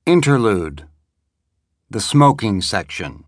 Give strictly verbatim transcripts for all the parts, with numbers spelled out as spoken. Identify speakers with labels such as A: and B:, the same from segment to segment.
A: Interlude. The smoking section.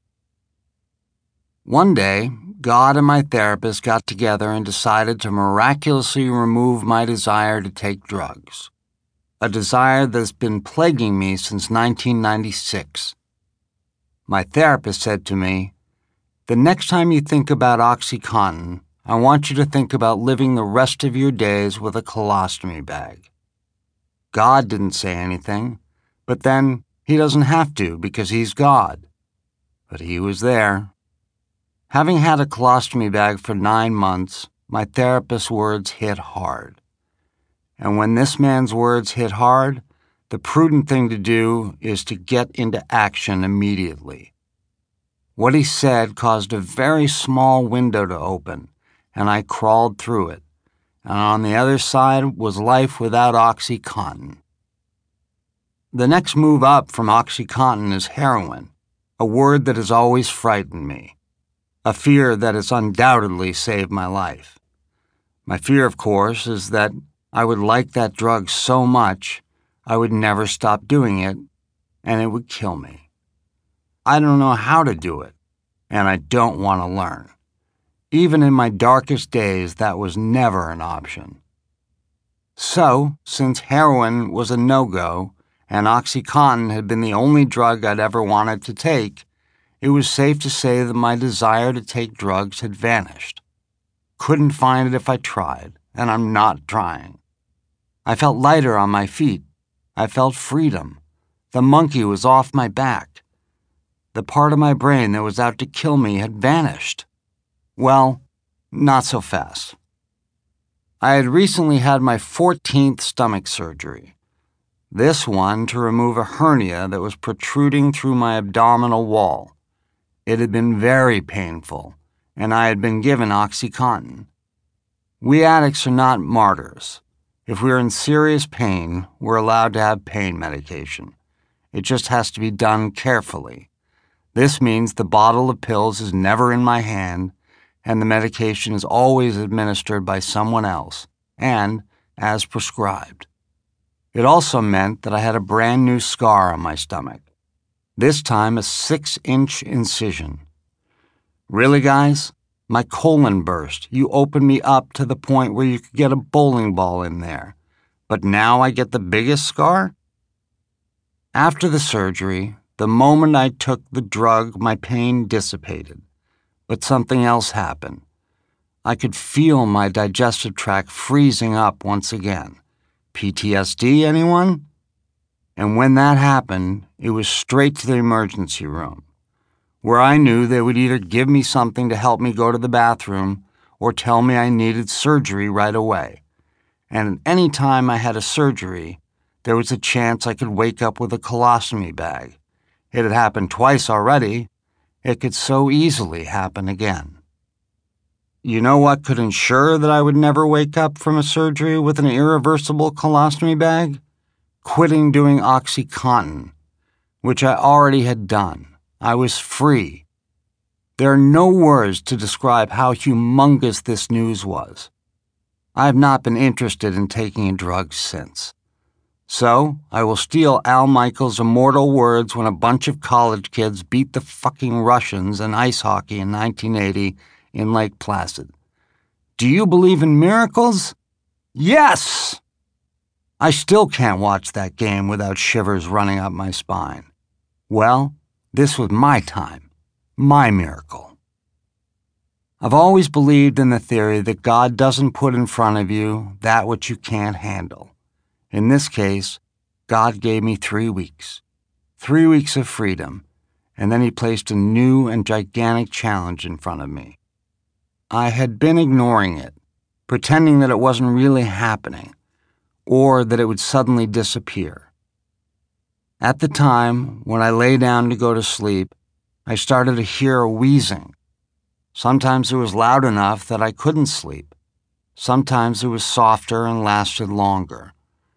A: One day, God and my therapist got together and decided to miraculously remove my desire to take drugs. A desire that's been plaguing me since nineteen ninety-six. My therapist said to me, "The next time you think about OxyContin, I want you to think about living the rest of your days with a colostomy bag." God didn't say anything, but then he doesn't have to because he's God. But he was there. Having had a colostomy bag for nine months, my therapist's words hit hard. And when this man's words hit hard, the prudent thing to do is to get into action immediately. What he said caused a very small window to open, and I crawled through it. And on the other side was life without OxyContin. The next move up from OxyContin is heroin, a word that has always frightened me, a fear that has undoubtedly saved my life. My fear, of course, is that I would like that drug so much I would never stop doing it, and it would kill me. I don't know how to do it, and I don't want to learn. Even in my darkest days, that was never an option. So, since heroin was a no-go, and OxyContin had been the only drug I'd ever wanted to take, it was safe to say that my desire to take drugs had vanished. Couldn't find it if I tried, and I'm not trying. I felt lighter on my feet. I felt freedom. The monkey was off my back. The part of my brain that was out to kill me had vanished. Well, not so fast. I had recently had my fourteenth stomach surgery. This one to remove a hernia that was protruding through my abdominal wall. It had been very painful, and I had been given OxyContin. We addicts are not martyrs. If we're in serious pain, we're allowed to have pain medication. It just has to be done carefully. This means the bottle of pills is never in my hand, and the medication is always administered by someone else, and as prescribed. It also meant that I had a brand new scar on my stomach, this time a six-inch incision. Really, guys? My colon burst. You opened me up to the point where you could get a bowling ball in there. But now I get the biggest scar? After the surgery, the moment I took the drug, my pain dissipated. But something else happened. I could feel my digestive tract freezing up once again. P T S D, anyone? And when that happened, it was straight to the emergency room, where I knew they would either give me something to help me go to the bathroom or tell me I needed surgery right away. And any time I had a surgery, there was a chance I could wake up with a colostomy bag. It had happened twice already. It could so easily happen again. You know what could ensure that I would never wake up from a surgery with an irreversible colostomy bag? Quitting doing OxyContin, which I already had done. I was free. There are no words to describe how humongous this news was. I have not been interested in taking a drug since. So, I will steal Al Michaels' immortal words when a bunch of college kids beat the fucking Russians in ice hockey in nineteen eighty in Lake Placid. Do you believe in miracles? Yes! I still can't watch that game without shivers running up my spine. Well, this was my time, my miracle. I've always believed in the theory that God doesn't put in front of you that which you can't handle. In this case, God gave me three weeks, three weeks of freedom, and then he placed a new and gigantic challenge in front of me. I had been ignoring it, pretending that it wasn't really happening, or that it would suddenly disappear. At the time, when I lay down to go to sleep, I started to hear a wheezing. Sometimes it was loud enough that I couldn't sleep. Sometimes it was softer and lasted longer.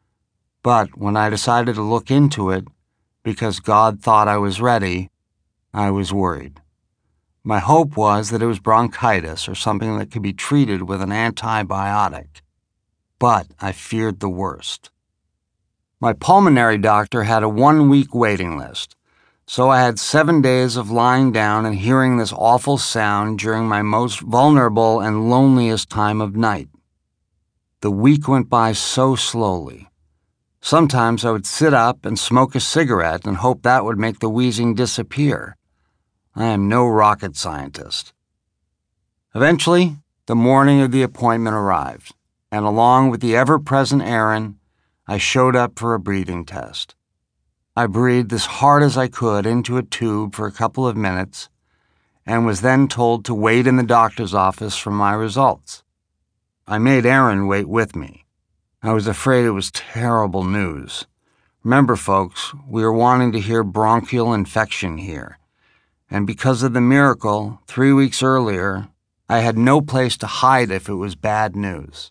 A: But when I decided to look into it, because God thought I was ready, I was worried. My hope was that it was bronchitis or something that could be treated with an antibiotic. But I feared the worst. My pulmonary doctor had a one-week waiting list, so I had seven days of lying down and hearing this awful sound during my most vulnerable and loneliest time of night. The week went by so slowly. Sometimes I would sit up and smoke a cigarette and hope that would make the wheezing disappear. I am no rocket scientist. Eventually, the morning of the appointment arrived, and along with the ever-present Aaron, I showed up for a breathing test. I breathed as hard as I could into a tube for a couple of minutes and was then told to wait in the doctor's office for my results. I made Aaron wait with me. I was afraid it was terrible news. Remember, folks, we were wanting to hear bronchial infection here. And because of the miracle, three weeks earlier, I had no place to hide if it was bad news.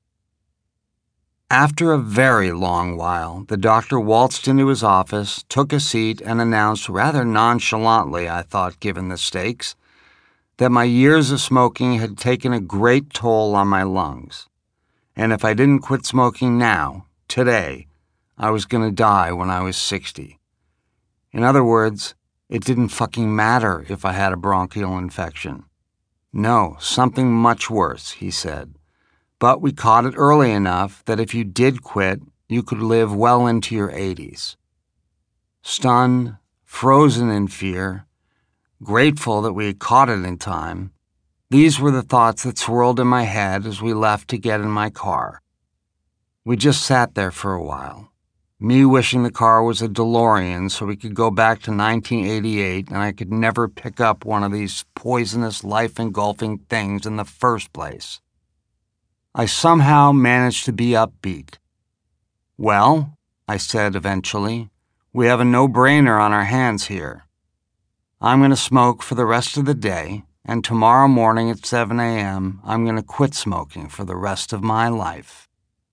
A: After a very long while, the doctor waltzed into his office, took a seat, and announced rather nonchalantly, I thought, given the stakes, that my years of smoking had taken a great toll on my lungs. And if I didn't quit smoking now, today, I was going to die when I was sixty. In other words, it didn't fucking matter if I had a bronchial infection. No, something much worse, he said. But we caught it early enough that if you did quit, you could live well into your eighties. Stunned, frozen in fear, grateful that we had caught it in time, these were the thoughts that swirled in my head as we left to get in my car. We just sat there for a while, me wishing the car was a DeLorean so we could go back to nineteen eighty-eight and I could never pick up one of these poisonous, life-engulfing things in the first place. I somehow managed to be upbeat. Well, I said eventually, we have a no-brainer on our hands here. I'm going to smoke for the rest of the day, and tomorrow morning at seven a.m., I'm going to quit smoking for the rest of my life.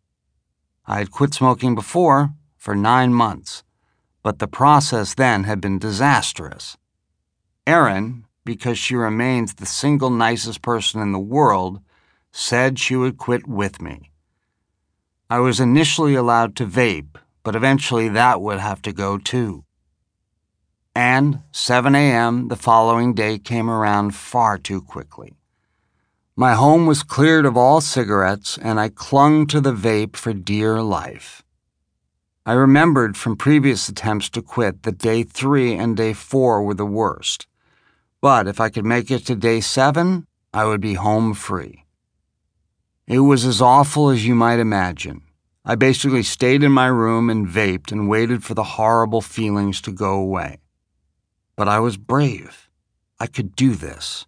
A: I had quit smoking before, for nine months, but the process then had been disastrous. Erin, because she remains the single nicest person in the world, said she would quit with me. I was initially allowed to vape, but eventually that would have to go too. And seven a.m. the following day came around far too quickly. My home was cleared of all cigarettes, and I clung to the vape for dear life. I remembered from previous attempts to quit that day three and day four were the worst. But if I could make it to day seven, I would be home free. It was as awful as you might imagine. I basically stayed in my room and vaped and waited for the horrible feelings to go away. But I was brave. I could do this.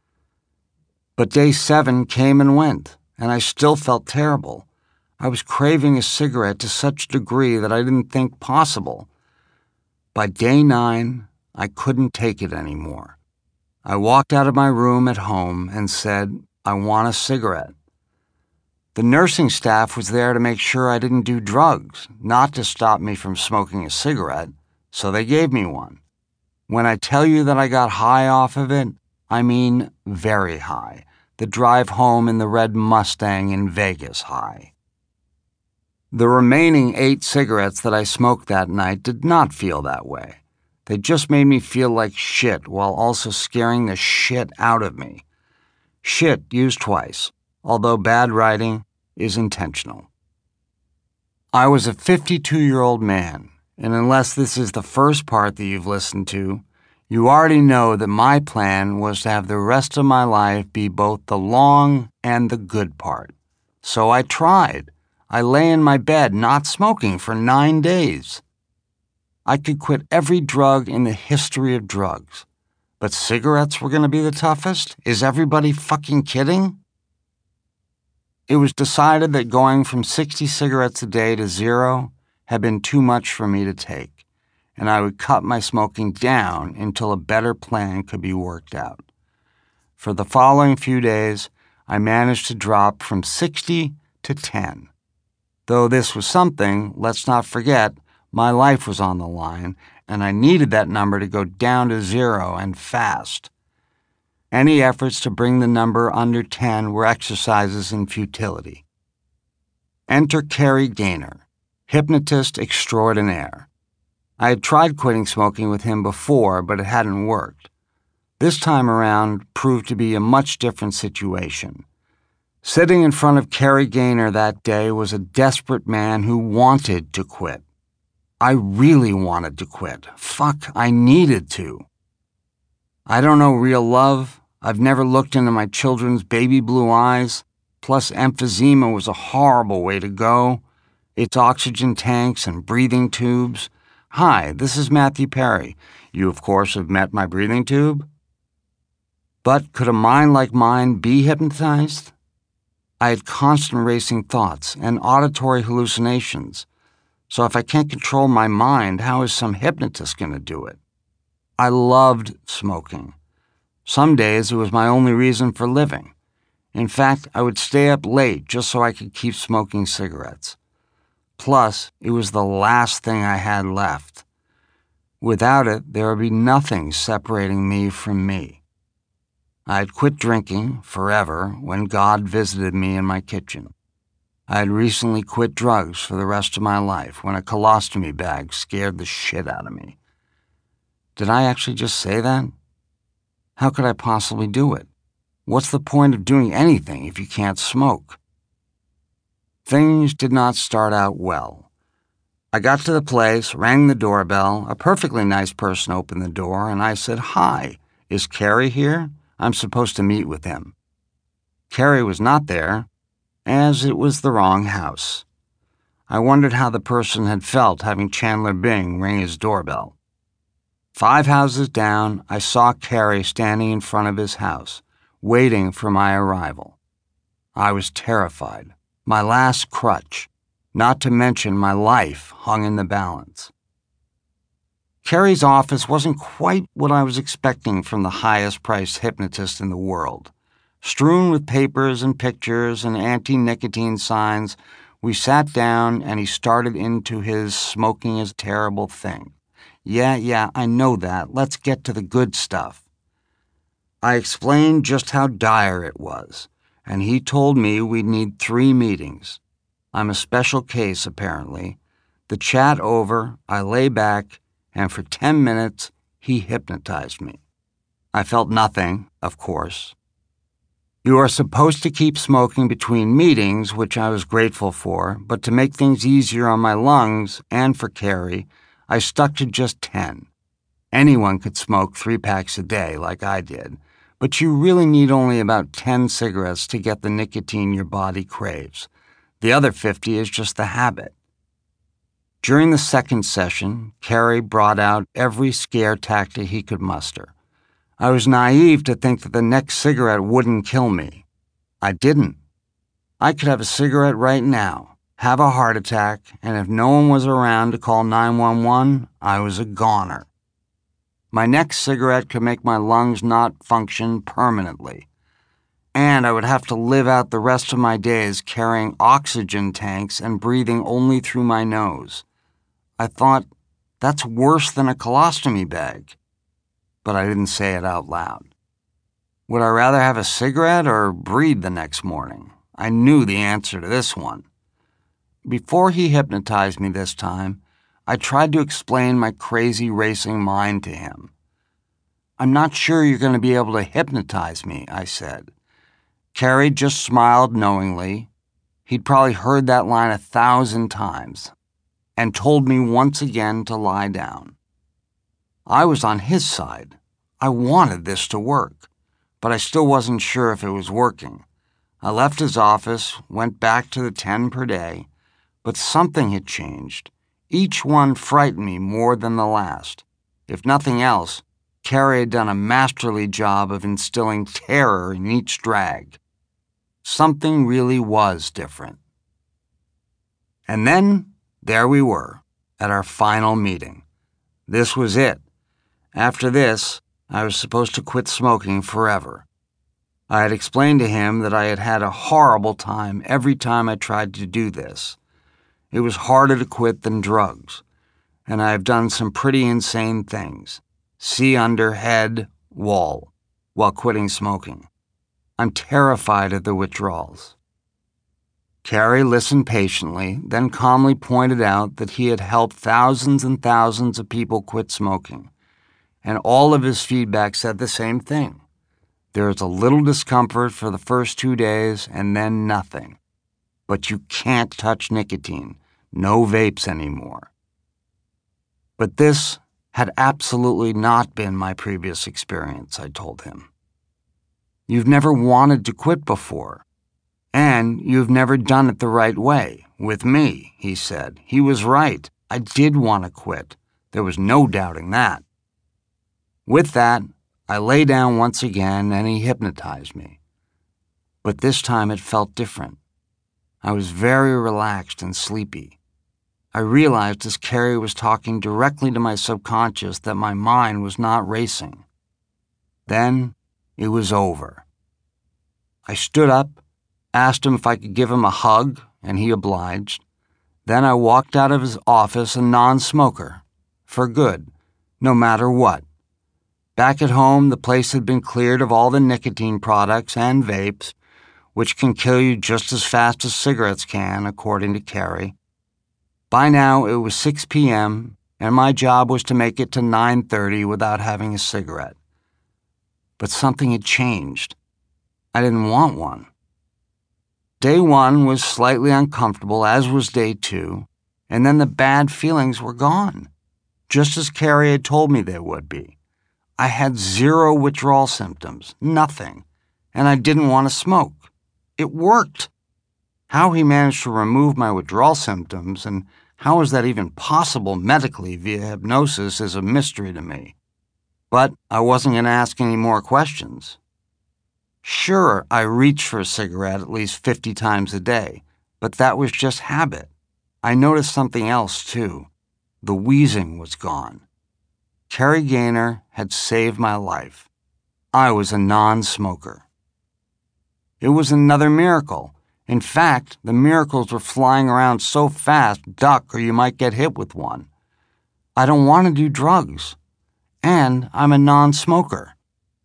A: But day seven came and went, and I still felt terrible. I was craving a cigarette to such a degree that I didn't think possible. By day nine, I couldn't take it anymore. I walked out of my room at home and said, I want a cigarette. The nursing staff was there to make sure I didn't do drugs, not to stop me from smoking a cigarette, so they gave me one. When I tell you that I got high off of it, I mean very high. The drive home in the red Mustang in Vegas high. The remaining eight cigarettes that I smoked that night did not feel that way. They just made me feel like shit while also scaring the shit out of me. Shit used twice, although bad writing is intentional. I was a fifty-two-year-old man, and unless this is the first part that you've listened to, you already know that my plan was to have the rest of my life be both the long and the good part. So I tried. I lay in my bed not smoking for nine days. I could quit every drug in the history of drugs. But cigarettes were going to be the toughest? Is everybody fucking kidding? It was decided that going from sixty cigarettes a day to zero had been too much for me to take, and I would cut my smoking down until a better plan could be worked out. For the following few days, I managed to drop from sixty to ten. Though this was something, let's not forget, my life was on the line, and I needed that number to go down to zero and fast. Any efforts to bring the number under ten were exercises in futility. Enter Carrie Gaynor. hypnotist extraordinaire. I had tried quitting smoking with him before, but it hadn't worked. This time around proved to be a much different situation. Sitting in front of Kerry Gaynor that day was a desperate man who wanted to quit. I really wanted to quit. Fuck, I needed to. I don't know real love. I've never looked into my children's baby blue eyes. Plus, emphysema was a horrible way to go. It's oxygen tanks and breathing tubes. Hi, this is Matthew Perry. You, of course, have met my breathing tube. But could a mind like mine be hypnotized? I had constant racing thoughts and auditory hallucinations. So if I can't control my mind, how is some hypnotist going to do it? I loved smoking. Some days it was my only reason for living. In fact, I would stay up late just so I could keep smoking cigarettes. Plus, it was the last thing I had left. Without it, there would be nothing separating me from me. I had quit drinking forever when God visited me in my kitchen. I had recently quit drugs for the rest of my life when a colostomy bag scared the shit out of me. Did I actually just say that? How could I possibly do it? What's the point of doing anything if you can't smoke? Things did not start out well. I got to the place, rang the doorbell. A perfectly nice person opened the door, and I said, "Hi, is Kerry here? I'm supposed to meet with him." Kerry was not there, as it was the wrong house. I wondered how the person had felt having Chandler Bing ring his doorbell. Five houses down, I saw Kerry standing in front of his house, waiting for my arrival. I was terrified. My last crutch, not to mention my life, hung in the balance. Kerry's office wasn't quite what I was expecting from the highest-priced hypnotist in the world. Strewn with papers and pictures and anti-nicotine signs, we sat down and he started into his smoking is a terrible thing. Yeah, yeah, I know that. Let's get to the good stuff. I explained just how dire it was, and he told me we'd need three meetings. I'm a special case, apparently. The chat over, I lay back, and for ten minutes, he hypnotized me. I felt nothing, of course. You are supposed to keep smoking between meetings, which I was grateful for, but to make things easier on my lungs and for Kerry, I stuck to just ten. Anyone could smoke three packs a day like I did, but you really need only about ten cigarettes to get the nicotine your body craves. The other fifty is just the habit. During the second session, Kerry brought out every scare tactic he could muster. I was naive to think that the next cigarette wouldn't kill me. I didn't. I could have a cigarette right now, have a heart attack, and if no one was around to call nine one one, I was a goner. My next cigarette could make my lungs not function permanently. And I would have to live out the rest of my days carrying oxygen tanks and breathing only through my nose. I thought, that's worse than a colostomy bag. But I didn't say it out loud. Would I rather have a cigarette or breathe the next morning? I knew the answer to this one. Before he hypnotized me this time, I tried to explain my crazy racing mind to him. I'm not sure you're going to be able to hypnotize me, I said. Kerry just smiled knowingly. He'd probably heard that line a thousand times, and told me once again to lie down. I was on his side. I wanted this to work, but I still wasn't sure if it was working. I left his office, went back to the ten per day, but something had changed. Each one frightened me more than the last. If nothing else, Kerry had done a masterly job of instilling terror in each drag. Something really was different. And then, there we were, at our final meeting. This was it. After this, I was supposed to quit smoking forever. I had explained to him that I had had a horrible time every time I tried to do this. It was harder to quit than drugs, and I have done some pretty insane things. See under head, wall, while quitting smoking. I'm terrified of the withdrawals. Carrie listened patiently, then calmly pointed out that he had helped thousands and thousands of people quit smoking, and all of his feedback said the same thing. There is a little discomfort for the first two days and then nothing. But you can't touch nicotine. No vapes anymore. But this had absolutely not been my previous experience, I told him. You've never wanted to quit before, and you've never done it the right way. With me, he said. He was right. I did want to quit. There was no doubting that. With that, I lay down once again and he hypnotized me. But this time it felt different. I was very relaxed and sleepy. I realized as Carrie was talking directly to my subconscious that my mind was not racing. Then it was over. I stood up, asked him if I could give him a hug, and he obliged. Then I walked out of his office a non-smoker, for good, no matter what. Back at home, the place had been cleared of all the nicotine products and vapes, which can kill you just as fast as cigarettes can, according to Carrie. By now, it was six p.m., and my job was to make it to nine thirty without having a cigarette. But something had changed. I didn't want one. Day one was slightly uncomfortable, as was day two, and then the bad feelings were gone, just as Carrie had told me they would be. I had zero withdrawal symptoms, nothing, and I didn't want to smoke. It worked. How he managed to remove my withdrawal symptoms and how is that even possible medically via hypnosis is a mystery to me. But I wasn't going to ask any more questions. Sure, I reached for a cigarette at least fifty times a day, but that was just habit. I noticed something else, too. The wheezing was gone. Carrie Gaynor had saved my life. I was a non-smoker. It was another miracle. In fact, the miracles were flying around so fast, duck or you might get hit with one. I don't want to do drugs, and I'm a non-smoker.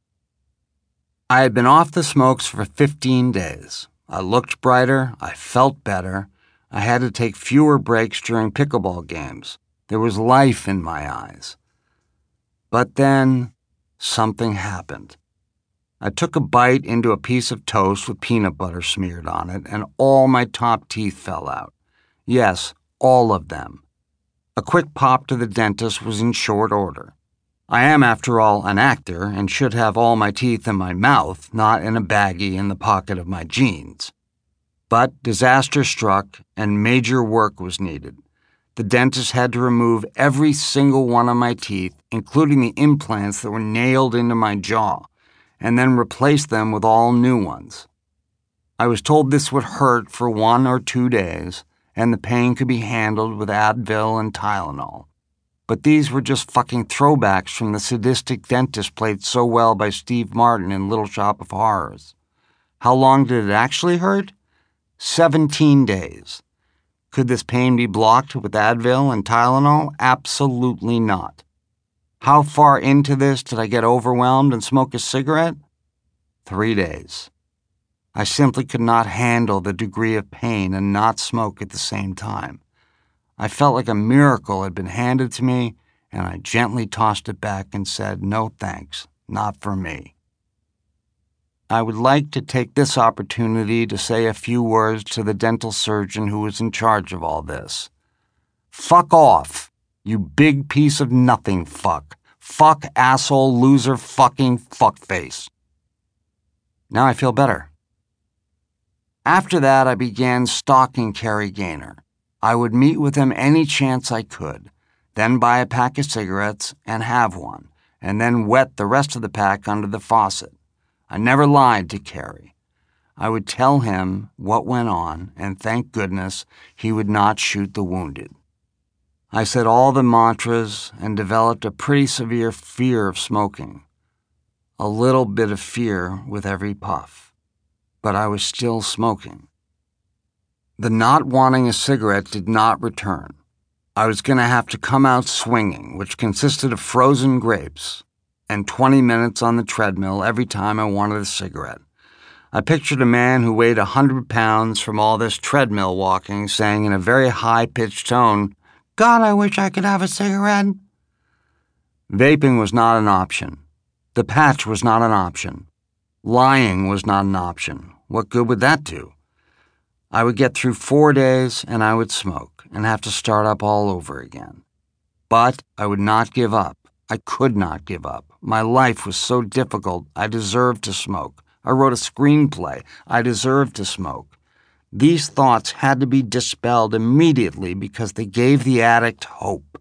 A: I had been off the smokes for fifteen days. I looked brighter, I felt better. I had to take fewer breaks during pickleball games. There was life in my eyes. But then, something happened. I took a bite into a piece of toast with peanut butter smeared on it, and all my top teeth fell out. Yes, all of them. A quick pop to the dentist was in short order. I am, after all, an actor and should have all my teeth in my mouth, not in a baggie in the pocket of my jeans. But disaster struck, and major work was needed. The dentist had to remove every single one of my teeth, including the implants that were nailed into my jaw, and then replace them with all new ones. I was told this would hurt for one or two days, and the pain could be handled with Advil and Tylenol. But these were just fucking throwbacks from the sadistic dentist played so well by Steve Martin in Little Shop of Horrors. How long did it actually hurt? Seventeen days. Could this pain be blocked with Advil and Tylenol? Absolutely not. How far into this did I get overwhelmed and smoke a cigarette? Three days. I simply could not handle the degree of pain and not smoke at the same time. I felt like a miracle had been handed to me, and I gently tossed it back and said, no thanks, not for me. I would like to take this opportunity to say a few words to the dental surgeon who was in charge of all this. Fuck off, you big piece of nothing fuck. Fuck, asshole, loser, fucking fuckface. Now I feel better. After that, I began stalking Carrie Gaynor. I would meet with him any chance I could, then buy a pack of cigarettes and have one, and then wet the rest of the pack under the faucet. I never lied to Carrie. I would tell him what went on, and thank goodness he would not shoot the wounded. I said all the mantras and developed a pretty severe fear of smoking. A little bit of fear with every puff. But I was still smoking. The not wanting a cigarette did not return. I was going to have to come out swinging, which consisted of frozen grapes, and twenty minutes on the treadmill every time I wanted a cigarette. I pictured a man who weighed a hundred pounds from all this treadmill walking saying in a very high-pitched tone, "God, I wish I could have a cigarette." Vaping was not an option. The patch was not an option. Lying was not an option. What good would that do? I would get through four days and I would smoke and have to start up all over again. But I would not give up. I could not give up. My life was so difficult, I deserved to smoke. I wrote a screenplay. I deserved to smoke. These thoughts had to be dispelled immediately because they gave the addict hope.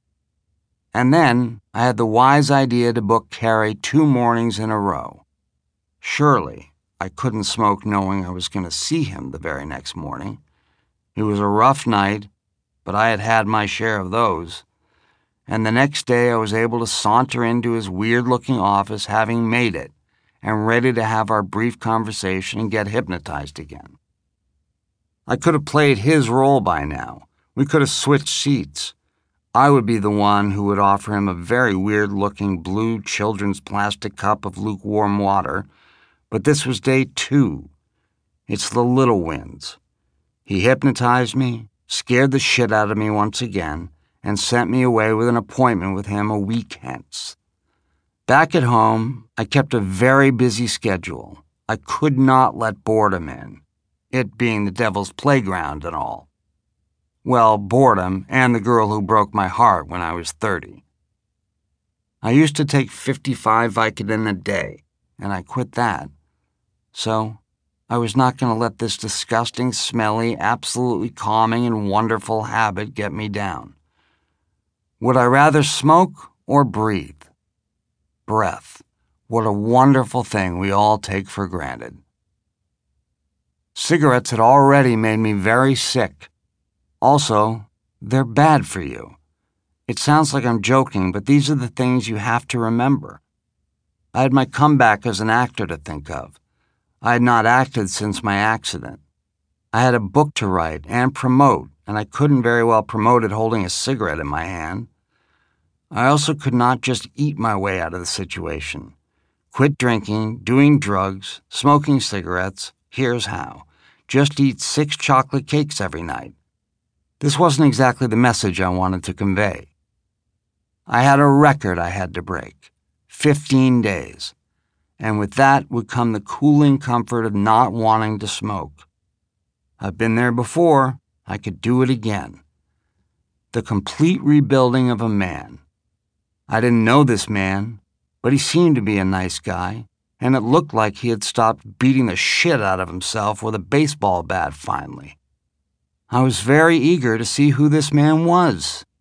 A: And then I had the wise idea to book Carrie two mornings in a row. Surely I couldn't smoke knowing I was going to see him the very next morning. It was a rough night, but I had had my share of those. And the next day I was able to saunter into his weird-looking office having made it and ready to have our brief conversation and get hypnotized again. I could have played his role by now. We could have switched seats. I would be the one who would offer him a very weird-looking blue children's plastic cup of lukewarm water, but this was day two. It's the little wins. He hypnotized me, scared the shit out of me once again, and sent me away with an appointment with him a week hence. Back at home, I kept a very busy schedule. I could not let boredom in, it being the devil's playground and all. Well, boredom and the girl who broke my heart when I was thirty. I used to take fifty-five Vicodin a day, and I quit that. So I was not going to let this disgusting, smelly, absolutely calming and wonderful habit get me down. Would I rather smoke or breathe? Breath. What a wonderful thing we all take for granted. Cigarettes had already made me very sick. Also, they're bad for you. It sounds like I'm joking, but these are the things you have to remember. I had my comeback as an actor to think of. I had not acted since my accident. I had a book to write and promote, and I couldn't very well promote it holding a cigarette in my hand. I also could not just eat my way out of the situation. Quit drinking, doing drugs, smoking cigarettes. Here's how. Just eat six chocolate cakes every night. This wasn't exactly the message I wanted to convey. I had a record I had to break. Fifteen days. And with that would come the cooling comfort of not wanting to smoke. I've been there before. I could do it again. The complete rebuilding of a man. I didn't know this man, but he seemed to be a nice guy, and it looked like he had stopped beating the shit out of himself with a baseball bat finally. I was very eager to see who this man was.